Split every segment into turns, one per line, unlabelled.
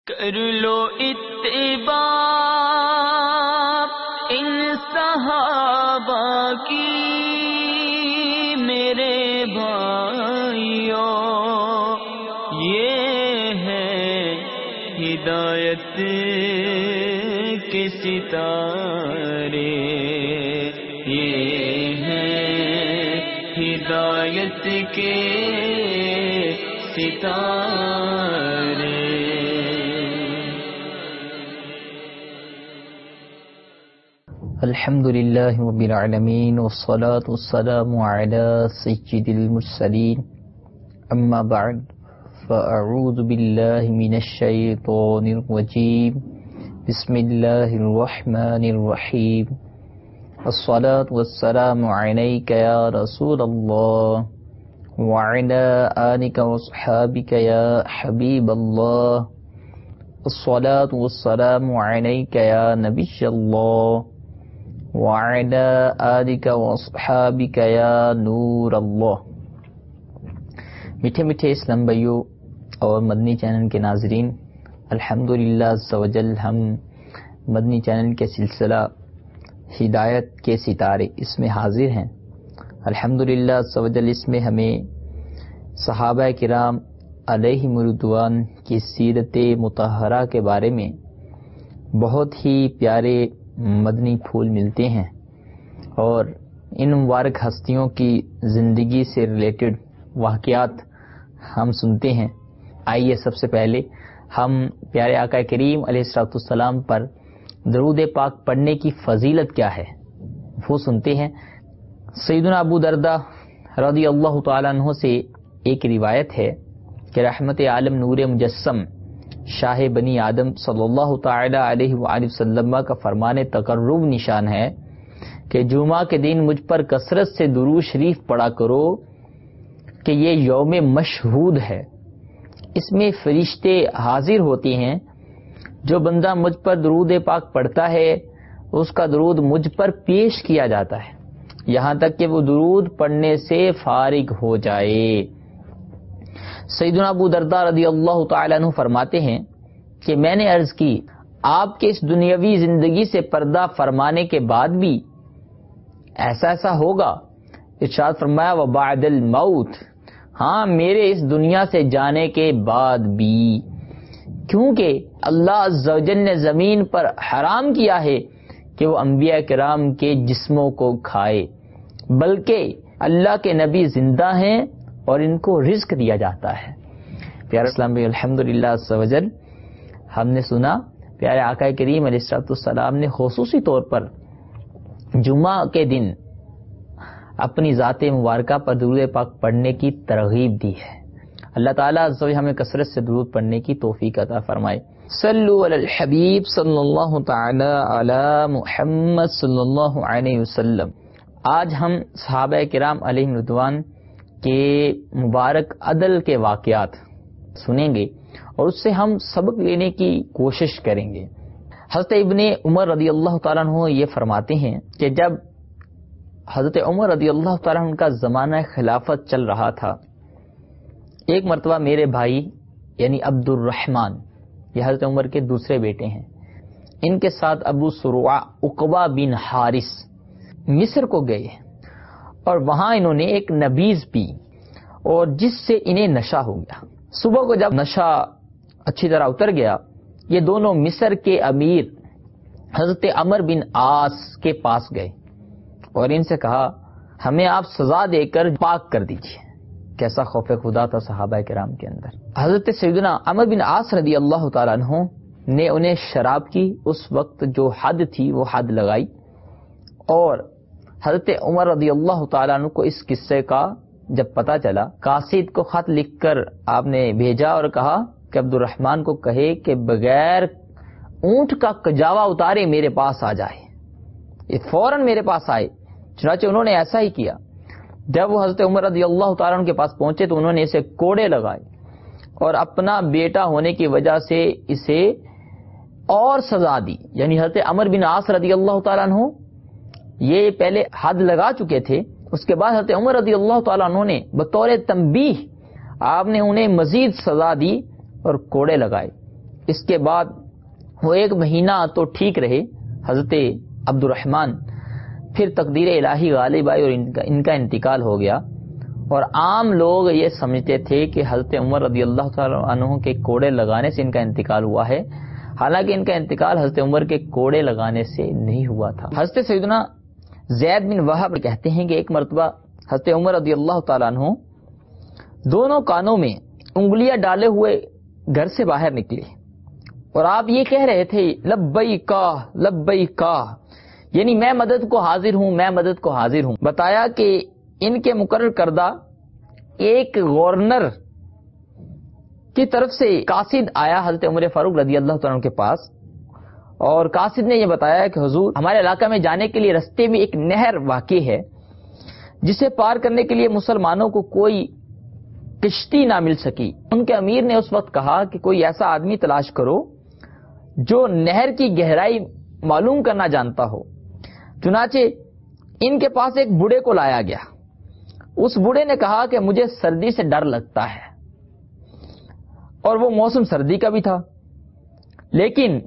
کر لو اتباع ان صحابہ کی میرے بھائیوں، یہ ہے ہدایت کے ستارے، یہ ہے ہدایت کے ستارے۔
الحمد للہ رب العالمین والصلاة والسلام علی سید المرسلین، اما بعد فاعوذ باللہ من الشیطان الرجیم، بسم اللہ الرحمن الرحیم۔ الصلاة والسلام علیک یا رسول اللہ وعلی آلک واصحابک یا حبیب اللہ۔ الصلاة والسلام علیک یا نبی اللہ وعلی آلک واصحابک یا نور اللہ۔ میٹھے میٹھے اسلام بھائیوں اور مدنی چینل کے ناظرین، الحمدللہ عز و جل ہم مدنی چینل کے سلسلہ ہدایت کے ستارے اس میں حاضر ہیں۔ الحمدللہ عز و جل اس میں ہمیں صحابہ کرام علیہم رضوان کی سیرت مطہرہ کے بارے میں بہت ہی پیارے مدنی پھول ملتے ہیں، اور ان مبارک ہستیوں کی زندگی سے ریلیٹڈ واقعات ہم سنتے ہیں۔ آئیے سب سے پہلے ہم پیارے آقا کریم علیہ الصلوۃ والسلام پر درود پاک پڑھنے کی فضیلت کیا ہے وہ سنتے ہیں۔ سیدنا ابو دردہ رضی اللہ تعالیٰ عنہ سے ایک روایت ہے کہ رحمت عالم نور مجسم شاہ بنی آدم صلی اللہ تعالی علیہ وآلہ وسلم کا فرمان تقرب نشان ہے کہ جمعہ کے دن مجھ پر کثرت سے درود شریف پڑھا کرو کہ یہ یوم مشہود ہے، اس میں فرشتے حاضر ہوتے ہیں، جو بندہ مجھ پر درود پاک پڑھتا ہے اس کا درود مجھ پر پیش کیا جاتا ہے یہاں تک کہ وہ درود پڑھنے سے فارغ ہو جائے۔ سیدنا ابو دردہ رضی اللہ تعالیٰ عنہ فرماتے ہیں کہ میں نے عرض کی، آپ کے اس دنیاوی زندگی سے پردہ فرمانے کے بعد بھی ایسا ہوگا؟ ارشاد فرمایا وبعد الموت، ہاں میرے اس دنیا سے جانے کے بعد بھی، کیونکہ اللہ عز و جل نے زمین پر حرام کیا ہے کہ وہ انبیاء کرام کے جسموں کو کھائے، بلکہ اللہ کے نبی زندہ ہیں اور ان کو رزق دیا جاتا ہے۔ پیارے اسلام بھی الحمدللہ عز و جل ہم نے سنا پیارے آقا کریم علیہ الصلوۃ والسلام نے خصوصی طور پر جمعہ کے دن اپنی ذات مبارکہ پر درود پاک پڑھنے کی ترغیب دی ہے۔ اللہ تعالیٰ عز و جل ہمیں کثرت سے درود پڑھنے کی توفیق عطا فرمائے۔ صلو علی الحبیب صلی اللہ تعالی علی محمد صلی اللہ علیہ وسلم۔ آج ہم صحابہ کرام علیہم رضوان کے مبارک عدل کے واقعات سنیں گے اور اس سے ہم سبق لینے کی کوشش کریں گے۔ حضرت ابن عمر رضی اللہ تعالیٰ عنہ یہ فرماتے ہیں کہ جب حضرت عمر رضی اللہ تعالیٰ عنہ کا زمانہ خلافت چل رہا تھا، ایک مرتبہ میرے بھائی یعنی عبد الرحمن، یہ حضرت عمر کے دوسرے بیٹے ہیں، ان کے ساتھ ابو سروع عقبہ بن حارث مصر کو گئے اور وہاں انہوں نے ایک نبیذ پی اور جس سے انہیں نشہ ہو گیا۔ صبح کو جب نشہ اچھی طرح اتر گیا، یہ دونوں مصر کے امیر حضرت عمر بن عاص کے پاس گئے اور ان سے کہا ہمیں آپ سزا دے کر پاک کر دیجیے۔ کیسا خوف خدا تھا صحابہ کرام کے اندر۔ حضرت سیدنا عمر بن عاص رضی اللہ تعالیٰ عنہ نے انہیں شراب کی اس وقت جو حد تھی وہ حد لگائی، اور حضرت عمر رضی اللہ تعالیٰ عنہ کو اس قصے کا جب پتا چلا، قاصد کو خط لکھ کر آپ نے بھیجا اور کہا کہ عبد الرحمن کو کہے کہ بغیر اونٹ کا کجاوا اتارے میرے پاس آ جائے، یہ فوراً میرے پاس آئے۔ چنانچہ انہوں نے ایسا ہی کیا۔ جب وہ حضرت عمر رضی اللہ تعالیٰ عنہ کے پاس پہنچے تو انہوں نے اسے کوڑے لگائے اور اپنا بیٹا ہونے کی وجہ سے اسے اور سزا دی۔ یعنی حضرت عمر بن عاص رضی اللہ تعالیٰ عنہ یہ پہلے حد لگا چکے تھے، اس کے بعد حضرت عمر رضی اللہ تعالیٰ عنہ نے بطور تنبیہ آپ نے انہیں مزید سزا دی اور کوڑے لگائے۔ اس کے بعد وہ 1 مہینہ تو ٹھیک رہے حضرت عبد الرحمن، پھر تقدیر الہی غالب آئی اور ان کا انتقال ہو گیا. اور عام لوگ یہ سمجھتے تھے کہ حضرت عمر رضی اللہ تعالیٰ عنہ کے کوڑے لگانے سے ان کا انتقال ہوا ہے، حالانکہ ان کا انتقال حضرت عمر کے کوڑے لگانے سے نہیں ہوا تھا. حضرت سیدنا زید بن وہب کہتے ہیں کہ ایک مرتبہ حضرت عمر رضی اللہ تعالیٰ عنہ دونوں کانوں میں انگلیاں ڈالے ہوئے گھر سے باہر نکلے اور آپ یہ کہہ رہے تھے لبیکا لبیکا، یعنی میں مدد کو حاضر ہوں، میں مدد کو حاضر ہوں. بتایا کہ ان کے مقرر کردہ ایک گورنر کی طرف سے قاصد آیا حضرت عمر فاروق رضی اللہ تعالیٰ عنہ کے پاس، اور قاصد نے یہ بتایا کہ حضور ہمارے علاقہ میں جانے کے لیے رستے میں ایک نہر واقع ہے جسے پار کرنے کے لیے مسلمانوں کو کوئی کشتی نہ مل سکی. ان کے امیر نے اس وقت کہا کہ کوئی ایسا آدمی تلاش کرو جو نہر کی گہرائی معلوم کرنا جانتا ہو. چنانچہ ان کے پاس ایک بوڑھے کو لایا گیا. اس بوڑھے نے کہا کہ مجھے سردی سے ڈر لگتا ہے، اور وہ موسم سردی کا بھی تھا. لیکن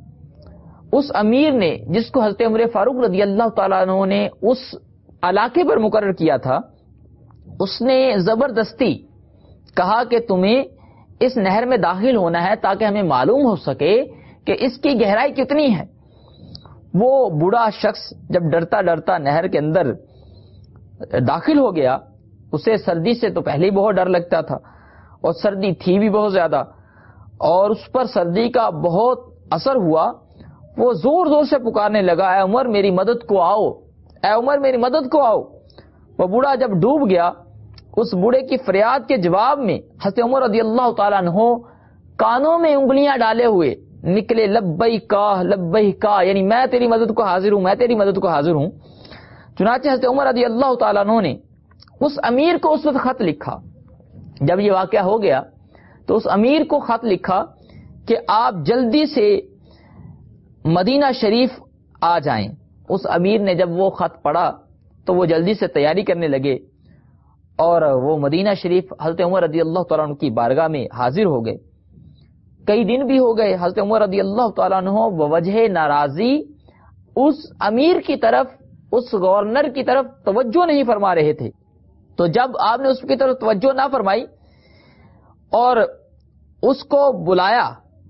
اس امیر نے جس کو حضرت عمر فاروق رضی اللہ تعالیٰ عنہ نے اس علاقے پر مقرر کیا تھا، اس نے زبردستی کہا کہ تمہیں اس نہر میں داخل ہونا ہے تاکہ ہمیں معلوم ہو سکے کہ اس کی گہرائی کتنی ہے. وہ بوڑھا شخص جب ڈرتا ڈرتا نہر کے اندر داخل ہو گیا، اسے سردی سے تو پہلے ہی بہت ڈر لگتا تھا، اور سردی تھی بھی بہت زیادہ، اور اس پر سردی کا بہت اثر ہوا. وہ زور زور سے پکارنے لگا اے عمر میری مدد کو آؤ، اے عمر میری مدد کو آؤ. وہ بوڑھا جب ڈوب گیا، اس بوڑھے کی فریاد کے جواب میں حضرت عمر رضی اللہ تعالیٰ عنہ کانوں میں انگلیاں ڈالے ہوئے نکلے لبیکا لبیکا، یعنی میں تیری مدد کو حاضر ہوں، میں تیری مدد کو حاضر ہوں. چنانچہ حضرت عمر رضی اللہ تعالیٰ عنہ نے اس امیر کو اس وقت خط لکھا. جب یہ واقعہ ہو گیا تو اس امیر کو خط لکھا کہ آپ جلدی سے مدینہ شریف آ جائیں. اس امیر نے جب وہ خط پڑھا تو وہ جلدی سے تیاری کرنے لگے، اور وہ مدینہ شریف حضرت عمر رضی اللہ تعالیٰ عنہ کی بارگاہ میں حاضر ہو گئے. کئی دن بھی ہو گئے، حضرت عمر رضی اللہ تعالیٰ عنہ بوجہ ناراضی اس امیر کی طرف، اس گورنر کی طرف توجہ نہیں فرما رہے تھے. تو جب آپ نے اس کی طرف توجہ نہ فرمائی اور اس کو بلایا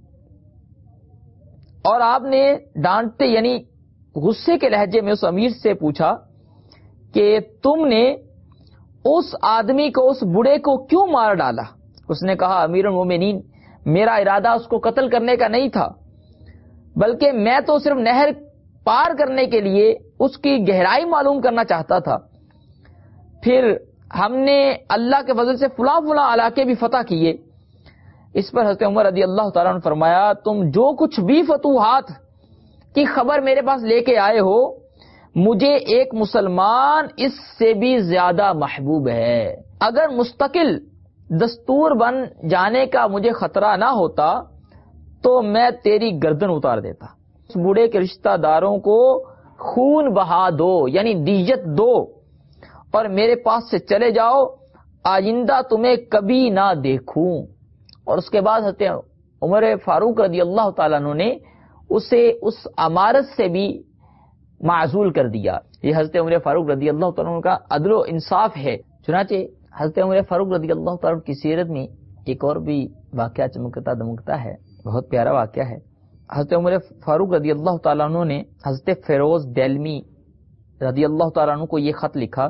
اور آپ نے ڈانٹتے یعنی غصے کے لہجے میں اس امیر سے پوچھا کہ تم نے اس آدمی کو، اس بوڑھے کو کیوں مار ڈالا؟ اس نے کہا امیر المومنین میرا ارادہ اس کو قتل کرنے کا نہیں تھا، بلکہ میں تو صرف نہر پار کرنے کے لیے اس کی گہرائی معلوم کرنا چاہتا تھا. پھر ہم نے اللہ کے فضل سے فلاں فلاں علاقے بھی فتح کیے. اس پر حضرت عمر رضی اللہ تعالیٰ نے فرمایا تم جو کچھ بھی فتوحات کی خبر میرے پاس لے کے آئے ہو، مجھے ایک مسلمان اس سے بھی زیادہ محبوب ہے. اگر مستقل دستور بن جانے کا مجھے خطرہ نہ ہوتا تو میں تیری گردن اتار دیتا. اس بوڑھے کے رشتہ داروں کو خون بہا دو، یعنی دیت دو، اور میرے پاس سے چلے جاؤ، آئندہ تمہیں کبھی نہ دیکھوں. اور اس کے بعد حضرت عمر فاروق رضی اللہ تعالیٰ عنہ نے اسے اس عمارت سے بھی معزول کر دیا. یہ حضرت عمر فاروق رضی اللہ تعالیٰ عنہ کا عدل و انصاف ہے. چنانچہ حضرت عمر فاروق رضی اللہ تعالیٰ عنہ کی سیرت میں ایک اور بھی واقعہ چمکتا دمکتا ہے، بہت پیارا واقعہ ہے. حضرت عمر فاروق رضی اللہ تعالیٰ عنہ نے حضرت فیروز دہلوی رضی اللہ تعالیٰ عنہ کو یہ خط لکھا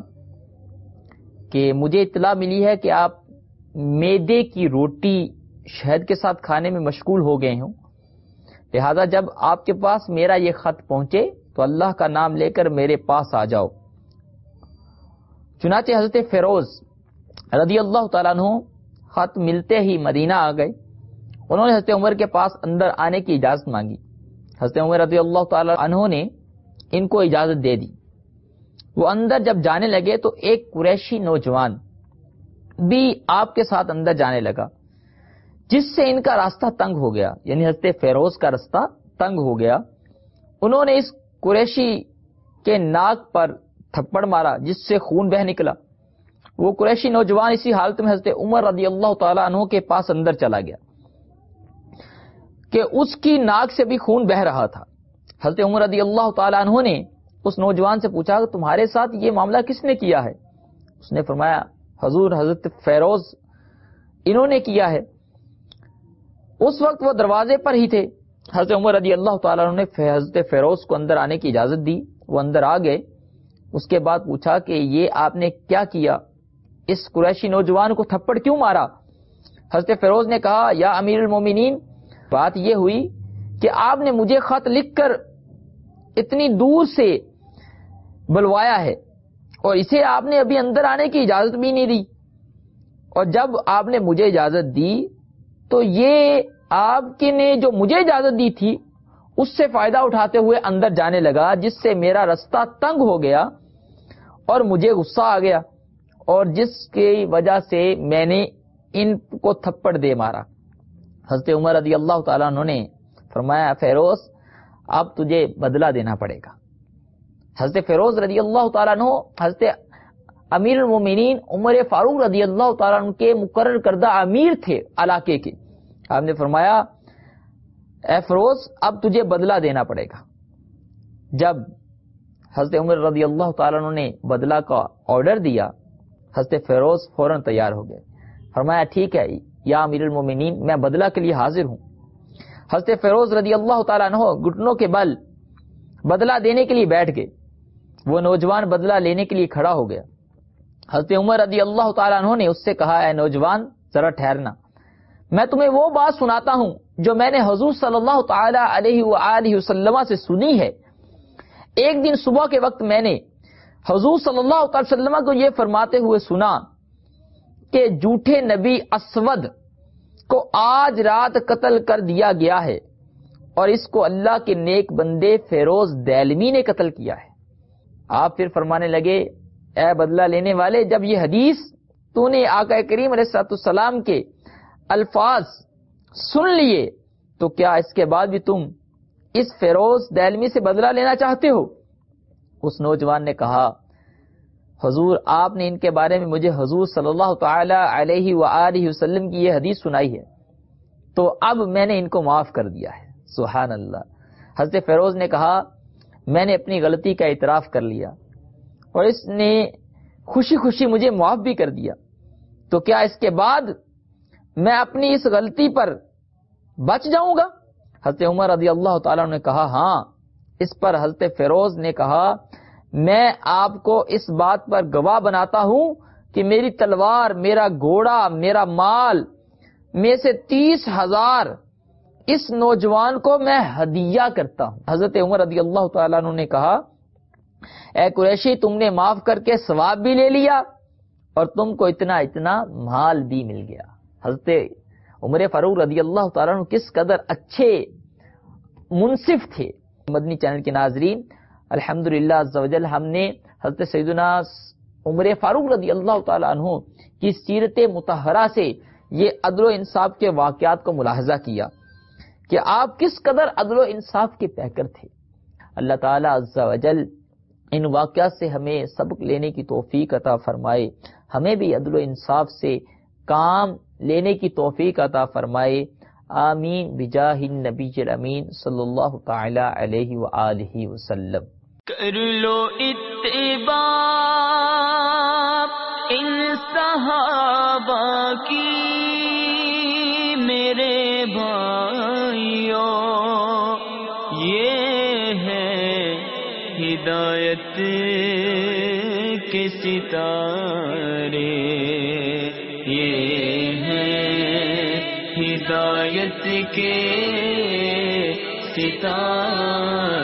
کہ مجھے اطلاع ملی ہے کہ آپ میدے کی روٹی شہد کے ساتھ کھانے میں مشغول ہو گئے ہوں، لہذا جب آپ کے پاس میرا یہ خط پہنچے تو اللہ کا نام لے کر میرے پاس آ جاؤ. چنانچہ حضرت فیروز رضی اللہ تعالیٰ عنہ خط ملتے ہی مدینہ آ گئے. انہوں نے حضرت عمر کے پاس اندر آنے کی اجازت مانگی. حضرت عمر رضی اللہ تعالیٰ عنہ نے ان کو اجازت دے دی. وہ اندر جب جانے لگے تو ایک قریشی نوجوان بھی آپ کے ساتھ اندر جانے لگا، جس سے ان کا راستہ تنگ ہو گیا، یعنی حضرت فیروز کا راستہ تنگ ہو گیا. انہوں نے اس قریشی کے ناک پر تھپڑ مارا جس سے خون بہہ نکلا. وہ قریشی نوجوان اسی حالت میں حضرت عمر رضی اللہ تعالیٰ عنہ کے پاس اندر چلا گیا. کہ اس کی ناک سے بھی خون بہہ رہا تھا۔ حضرت عمر رضی اللہ تعالیٰ عنہ نے اس نوجوان سے پوچھا کہ تمہارے ساتھ یہ معاملہ کس نے کیا ہے؟ اس نے فرمایا حضور حضرت فیروز انہوں نے کیا ہے۔ اس وقت وہ دروازے پر ہی تھے۔ حضرت عمر رضی اللہ تعالیٰ عنہ نے حضرت فیروز کو اندر آنے کی اجازت دی، وہ اندر آ گئے۔ اس کے بعد پوچھا کہ یہ آپ نے کیا کیا، اس قریشی نوجوان کو تھپڑ کیوں مارا؟ حضرت فیروز نے کہا یا امیر المومنین، بات یہ ہوئی کہ آپ نے مجھے خط لکھ کر اتنی دور سے بلوایا ہے اور اسے آپ نے ابھی اندر آنے کی اجازت بھی نہیں دی، اور جب آپ نے مجھے اجازت دی تو یہ آپ کے نے جو مجھے اجازت دی تھی اس سے فائدہ اٹھاتے ہوئے اندر جانے لگا، جس سے میرا رستہ تنگ ہو گیا اور مجھے غصہ آ گیا، اور جس کی وجہ سے میں نے ان کو تھپڑ دے مارا۔ حضرت عمر رضی اللہ تعالیٰ عنہ نے فرمایا فیروز اب تجھے بدلہ دینا پڑے گا۔ حضرت فیروز رضی اللہ تعالیٰ عنہ حضرت امیر المومنین عمر فاروق رضی اللہ تعالیٰ عنہ کے مقرر کردہ امیر تھے علاقے کے۔ آپ نے فرمایا اے فیروز اب تجھے بدلہ دینا پڑے گا۔ جب حضرت عمر رضی اللہ تعالیٰ عنہ نے بدلہ کا آرڈر دیا، حضرت فیروز فوراً تیار ہو گئے۔ فرمایا ٹھیک ہے یا امیر المومنین میں بدلہ کے لیے حاضر ہوں۔ حضرت فیروز رضی اللہ تعالیٰ عنہ گھٹنوں کے بل بدلہ دینے کے لیے بیٹھ گئے۔ وہ نوجوان بدلہ لینے کے لیے کھڑا ہو گیا۔ حضرت عمر رضی اللہ تعالیٰ عنہ نے اس سے کہا اے نوجوان ذرا ٹھہرنا، میں تمہیں وہ بات سناتا ہوں جو میں نے حضور صلی اللہ تعالی علیہ وآلہ وسلم سے سنی ہے۔ ایک دن صبح کے وقت میں نے حضور صلی اللہ علیہ وسلم کو یہ فرماتے ہوئے سنا کہ جھوٹے نبی اسود کو آج رات قتل کر دیا گیا ہے اور اس کو اللہ کے نیک بندے فیروز دہلوی نے قتل کیا ہے۔ آپ پھر فرمانے لگے اے بدلہ لینے والے، جب یہ حدیث تو نے آقا کریم علیہ الصلوۃ والسلام کے الفاظ سن لیے تو کیا اس کے بعد بھی تم اس فیروز دہلوی سے بدلہ لینا چاہتے ہو؟ اس نوجوان نے کہا حضور آپ نے ان کے بارے میں مجھے حضور صلی اللہ تعالی علیہ وآلہ وسلم کی یہ حدیث سنائی ہے تو اب میں نے ان کو معاف کر دیا ہے۔ سبحان اللہ۔ حضرت فیروز نے کہا میں نے اپنی غلطی کا اعتراف کر لیا اور اس نے خوشی خوشی مجھے معاف بھی کر دیا، تو کیا اس کے بعد میں اپنی اس غلطی پر بچ جاؤں گا؟ حضرت عمر رضی اللہ تعالیٰ نے کہا ہاں۔ اس پر حضرت فیروز نے کہا میں آپ کو اس بات پر گواہ بناتا ہوں کہ میری تلوار، میرا گھوڑا، میرا مال میں سے 30,000 اس نوجوان کو میں ہدیہ کرتا ہوں۔ حضرت عمر رضی اللہ تعالیٰ عنہ نے کہا اے قریشی تم نے معاف کر کے ثواب بھی لے لیا اور تم کو اتنا مال بھی مل گیا۔ حضرت عمر فاروق رضی اللہ تعالیٰ عنہ کس قدر اچھے منصف تھے۔ مدنی چینل کے ناظرین، الحمدللہ عز و جل ہم نے حضرت سیدنا عمر فاروق رضی اللہ تعالیٰ عنہ کی سیرت مطہرہ سے یہ عدل و انصاف کے واقعات کو ملاحظہ کیا کہ آپ کس قدر عدل و انصاف کے پیکر تھے۔ اللہ تعالیٰ عز و جل ان واقعات سے ہمیں سبق لینے کی توفیق عطا فرمائے، ہمیں بھی عدل و انصاف سے کام لینے کی توفیق عطا فرمائے۔ آمین بجاہ النبی الامین صلی اللہ تعالی علیہ وآلہ وسلم۔
کر لو اتباع ان صحابہ کی میرے بھائیوں، یہ ہے ہدایت کے ستارے، یہ ہے ہدایت کے ستارے۔